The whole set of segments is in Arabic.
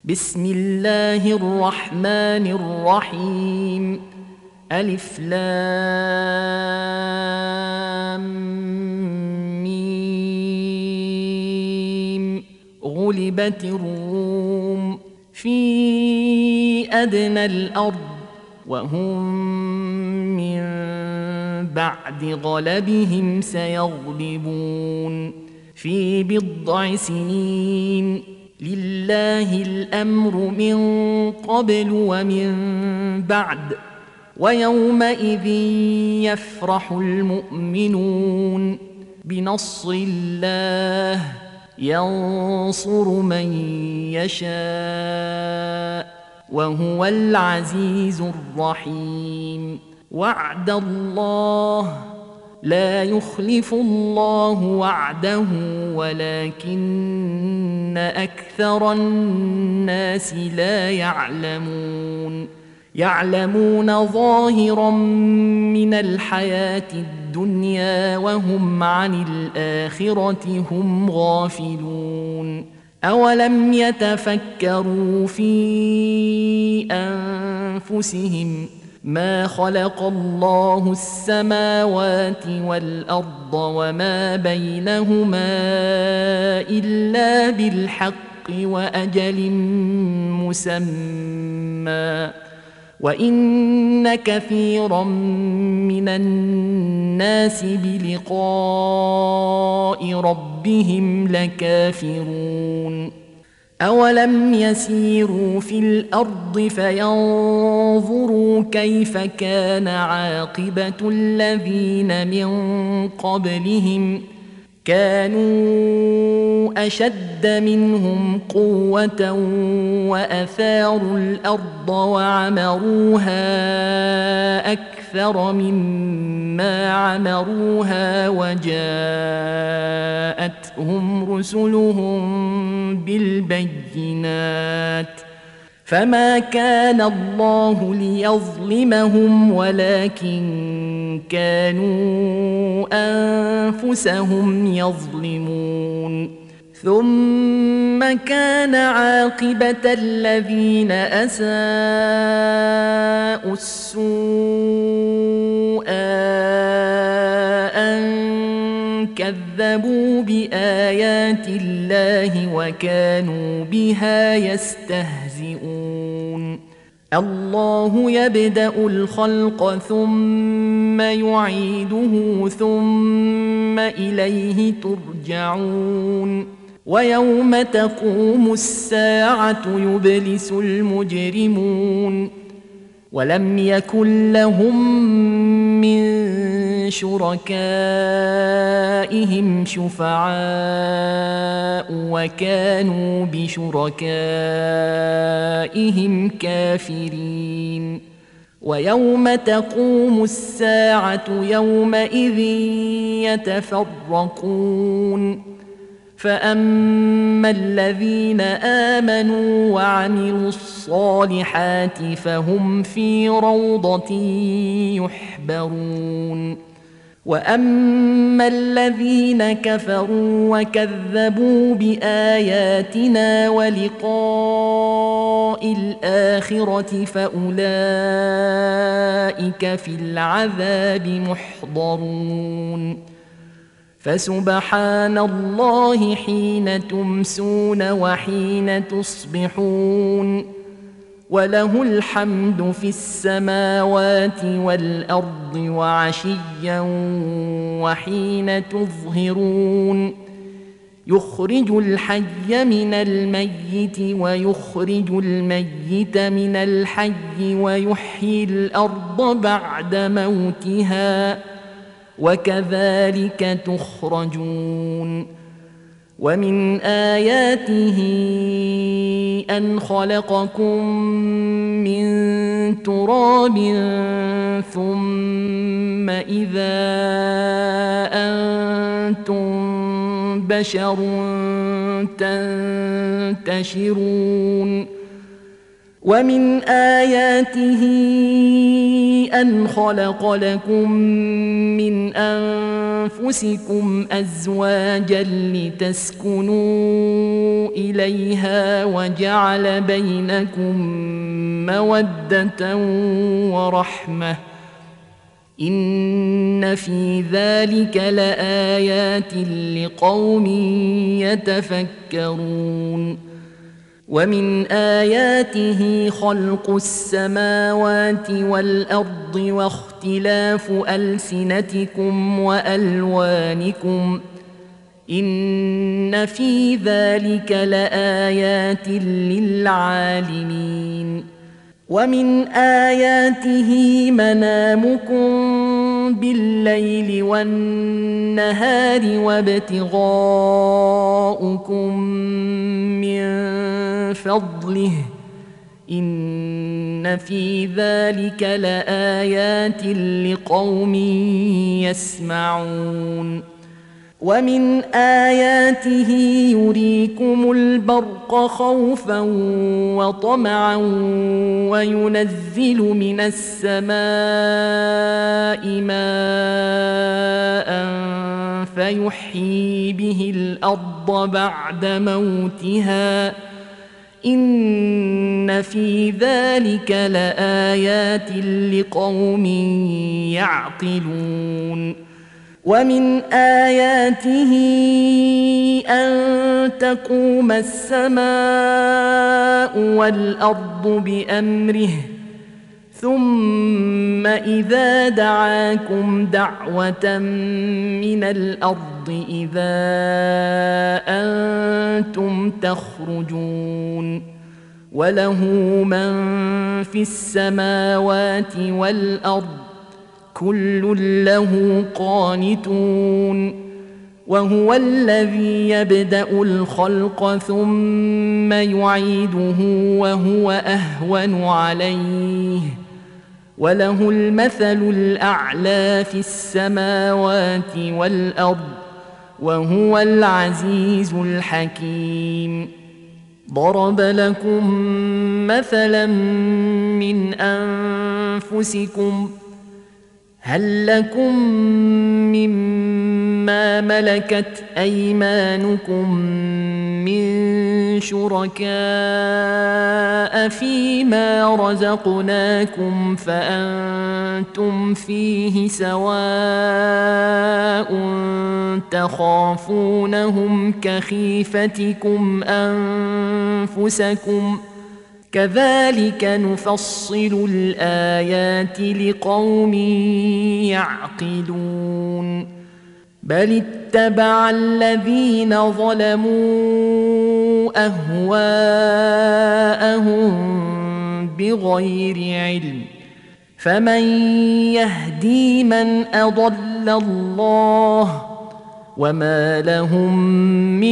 بسم الله الرحمن الرحيم. ألف لام ميم. غلبت الروم في أدنى الأرض وهم من بعد غلبهم سيغلبون في بضع سنين. لله الأمر من قبل ومن بعد ويومئذ يفرح المؤمنون بنصر الله ينصر من يشاء وهو العزيز الرحيم. وعد الله لا يخلف الله وعده ولكن أكثر الناس لا يعلمون ظاهرا من الحياة الدنيا وهم عن الآخرة هم غافلون. أولم يتفكروا في أنفسهم ما خلق الله السماوات والأرض وما بينهما إلا بالحق وأجل مسمى وإن كثيرا من الناس بلقاء ربهم لكافرون. أولم يسيروا في الأرض فينظروا كيف كان عاقبة الذين من قبلهم كانوا أشد منهم قوة وأثاروا الأرض وعمروها أكثر مما عمروها وجاءتهم رسلهم بالبينات فما كان الله ليظلمهم ولكن كانوا أنفسهم يظلمون. ثم كان عاقبة الذين أساءوا السوء أن كذبوا بآيات الله وكانوا بها يستهزئون. الله يبدأ الخلق ثم يعيده ثم إليه ترجعون. ويوم تقوم الساعة يبلس المجرمون ولم يكن لهم من شركائهم شفعاء وكانوا بشركائهم كافرين. ويوم تقوم الساعة يومئذ يتفرقون فأما الذين آمنوا وعملوا الصالحات فهم في روضة يحبرون. وأما الذين كفروا وكذبوا بآياتنا ولقاء الآخرة فأولئك في العذاب محضرون. فسبحان الله حين تمسون وحين تصبحون وله الحمد في السماوات والأرض وعشيا وحين تظهرون. يخرج الحي من الميت ويخرج الميت من الحي ويحيي الأرض بعد موتها وكذلك تخرجون. ومن آياته أن خلقكم من تراب ثم إذا أنتم بشر تنتشرون. ومن آياته أن خلق لكم من أنفسكم أزواجا لتسكنوا إليها وجعل بينكم مودة ورحمة إن في ذلك لآيات لقوم يتفكرون ومن آياته خلق السماوات والأرض واختلاف ألسنتكم وألوانكم إن في ذلك لآيات للعالمين ومن آياته منامكم بالليل والنهار وابتغاؤكم من فضله إن في ذلك لآيات لقوم يسمعون ومن آياته يريكم البرق خوفا وطمعا وينزل من السماء ماء فيحيي به الأرض بعد موتها إن في ذلك لآيات لقوم يعقلون ومن آياته أن تقوم السماء والأرض بأمره ثم إذا دعاكم دعوة من الأرض إذا أنتم تخرجون وله من في السماوات والأرض كل له قانتون وهو الذي يبدأ الخلق ثم يعيده وهو أهون عليه وله المثل الأعلى في السماوات والأرض وهو العزيز الحكيم ضرب لكم مثلا من أنفسكم هل لكم مما ملكت أيمانكم من شركاء فيما رزقناكم فأنتم فيه سواء تخافونهم كخيفتكم أنفسكم كذلك نفصل الآيات لقوم يعقلون بل اتبع الذين ظلموا أهواءهم بغير علم فمن يهدي من أضل الله وما لهم من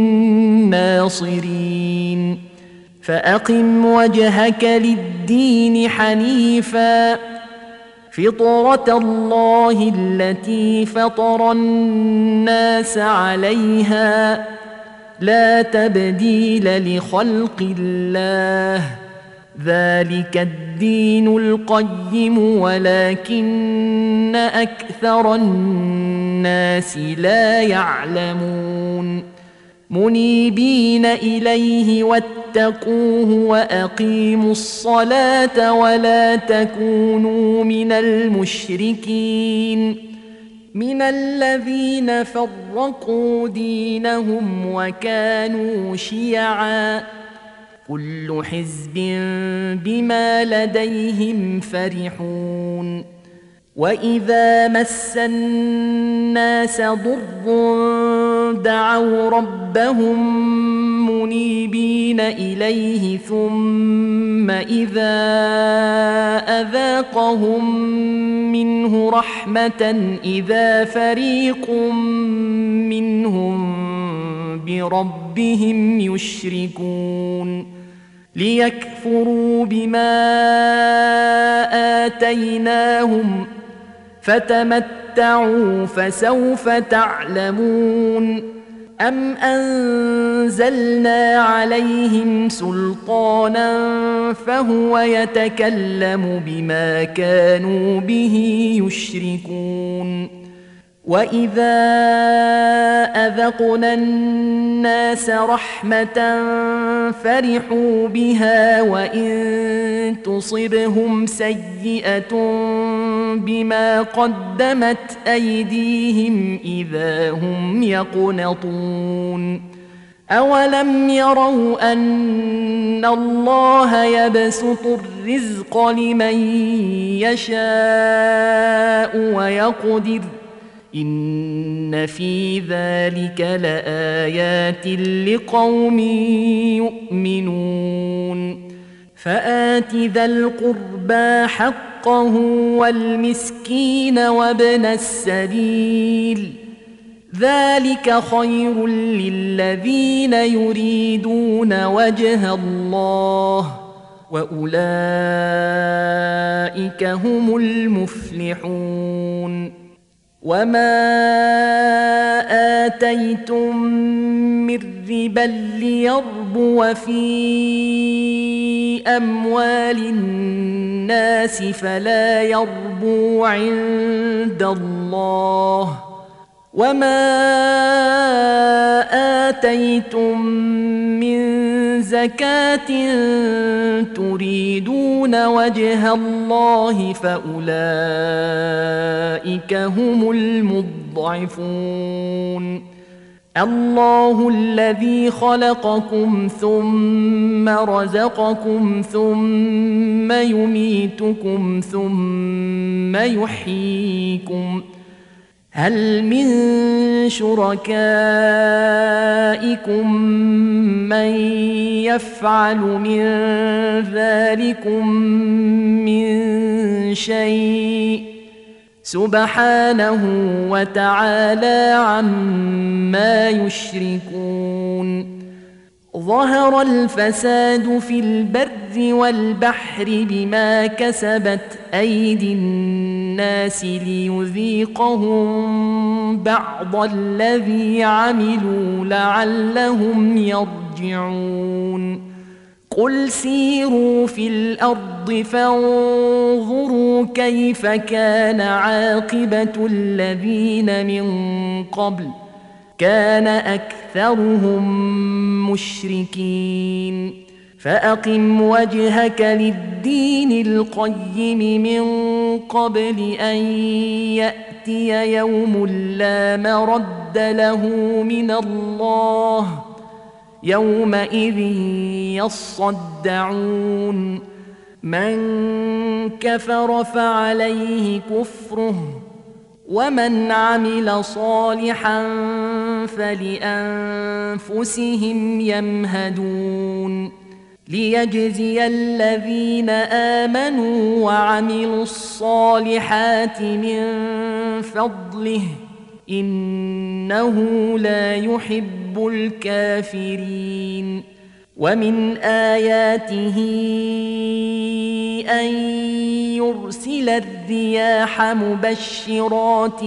ناصرين فأقم وجهك للدين حنيفا فطرة الله التي فطر الناس عليها لا تبديل لخلق الله ذلك الدين القيم ولكن أكثر الناس لا يعلمون منيبين إليه واتقوه وأقيموا الصلاة ولا تكونوا من المشركين من الذين فرقوا دينهم وكانوا شيعا كل حزب بما لديهم فرحون وإذا مس الناس ضر دعوا ربهم منيبين إليه ثم إذا أذاقهم منه رحمة إذا فريق منهم بربهم يشركون ليكفروا بما آتيناهم فتمتعوا فسوف تعلمون أم أنزلنا عليهم سلطانا فهو يتكلم بما كانوا به يشركون وإذا أذقنا الناس رحمة فرحوا بها وإن تصبهم سيئة بما قدمت أيديهم إذا هم يقنطون أولم يروا أن الله يبسط الرزق لمن يشاء ويقدر إن في ذلك لآيات لقوم يؤمنون فآت ذا القربى حقه والمسكين وابن السبيل ذلك خير للذين يريدون وجه الله وأولئك هم المفلحون وما آتيتم من ربا ليربو في أموال الناس فلا يربو عند الله وما آتيتم من زكاة تريدون وجه الله فأولئك هم المضعفون الله الذي خلقكم ثم رزقكم ثم يميتكم ثم يحييكم هل من شركائكم من يفعل من ذلكم من شيء سبحانه وتعالى عما يشركون ظهر الفساد في البر والبحر بما كسبت أيدي الناس ليذيقهم بعض الذي عملوا لعلهم يرجعون قل سيروا في الأرض فانظروا كيف كان عاقبة الذين من قبل كان أكثرهم مشركين فأقم وجهك للدين القيم من قبل أن يأتي يوم لا مرد له من الله يومئذ يصدعون من كفر فعليه كفره ومن عمل صالحا فلأنفسهم يمهدون ليجزي الذين آمنوا وعملوا الصالحات من فضله إنه لا يحب الكافرين ومن آياته أن يرسل الرياح مبشرات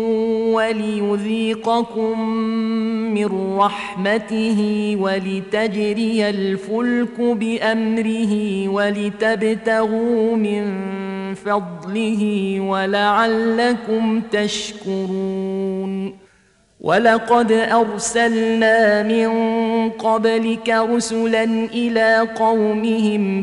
وليذيقكم من رحمته ولتجري الفلك بأمره ولتبتغوا من فضله ولعلكم تشكرون ولقد أرسلنا من قبلك رسلا إلى قومهم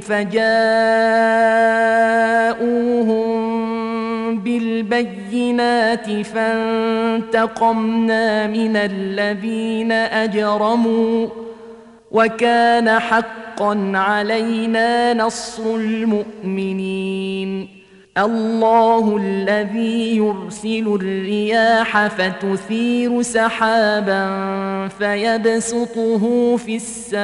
فجاءوهم بالبينات فانتقمنا من الذين أجرموا وكان حقا علينا نصر المؤمنين الله الذي يرسل الرياح فتثير سحابا فيبسطه في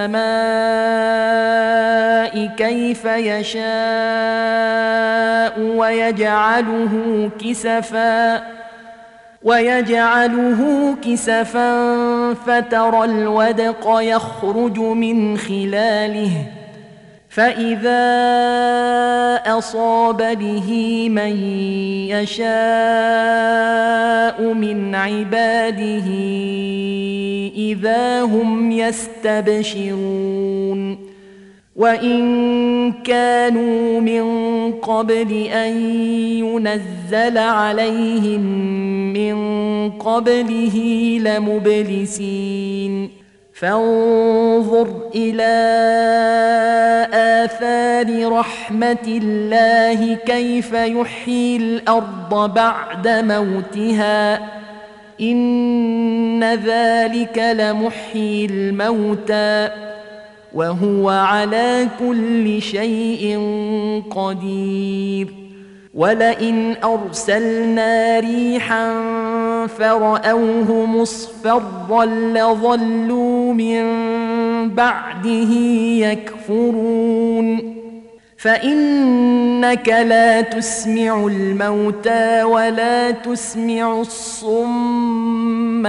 السماء كيف يشاء ويجعله كسفا فترى الودق يخرج من خلاله فإذا أصاب به من يشاء من عباده إذا هم يستبشرون وإن كانوا من قبل أن ينزل عليهم من قبله لمبلسين فانظر إلى آثار رحمة الله كيف يحيي الأرض بعد موتها إن ذلك لمحيي الموتى وهو على كل شيء قدير ولئن أرسلنا ريحا فرأوه مصفرا لظلوا من بعده يكفرون فإنك لا تسمع الموتى ولا تسمع الصم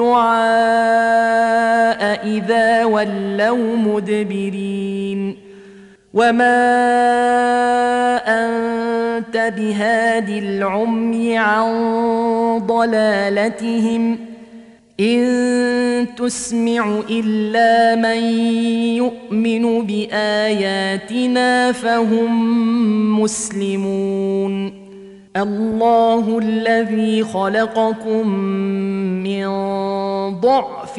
الدعاء إذا ولوا مدبرين وما أنت بهاد العمي عن ضلالتهم إن تسمع إلا من يؤمن بآياتنا فهم مسلمون الله الذي خلقكم من ضعف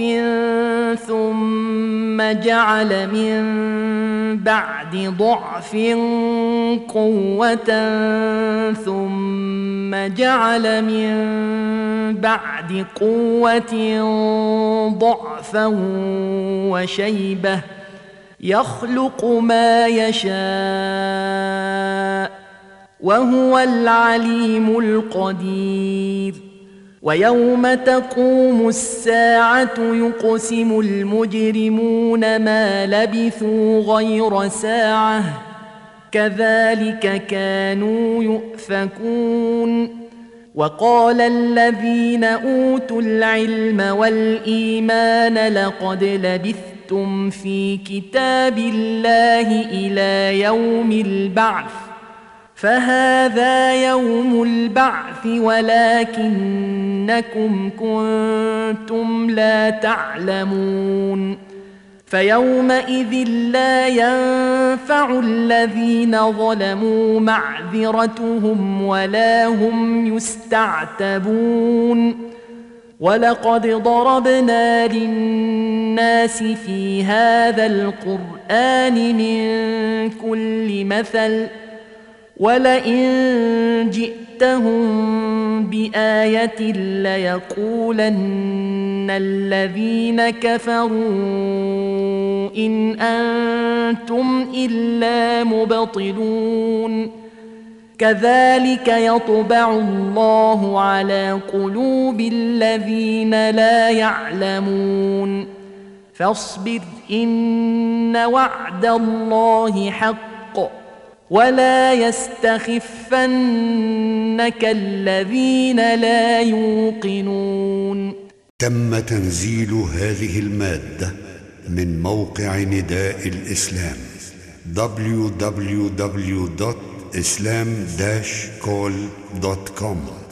ثم جعل من بعد ضعف قوة ثم جعل من بعد قوة ضعفا وشيبة يخلق ما يشاء وهو العليم القدير ويوم تقوم الساعة يقسم المجرمون ما لبثوا غير ساعة كذلك كانوا يؤفكون وقال الذين أوتوا العلم والإيمان لقد لبثتم في كتاب الله إلى يوم البعث فهذا يوم البعث ولكنكم كنتم لا تعلمون فيومئذ لا ينفع الذين ظلموا معذرتهم ولا هم يستعتبون ولقد ضربنا للناس في هذا القرآن من كل مثل ولئن جئتهم بآية ليقولن الذين كفروا إن أنتم إلا مبطلون كذلك يطبع الله على قلوب الذين لا يعلمون فاصبر إن وعد الله حق ولا يستخفنك الذين لا يوقنون. تم تنزيل هذه المادة من موقع نداء الإسلام www.islam-call.com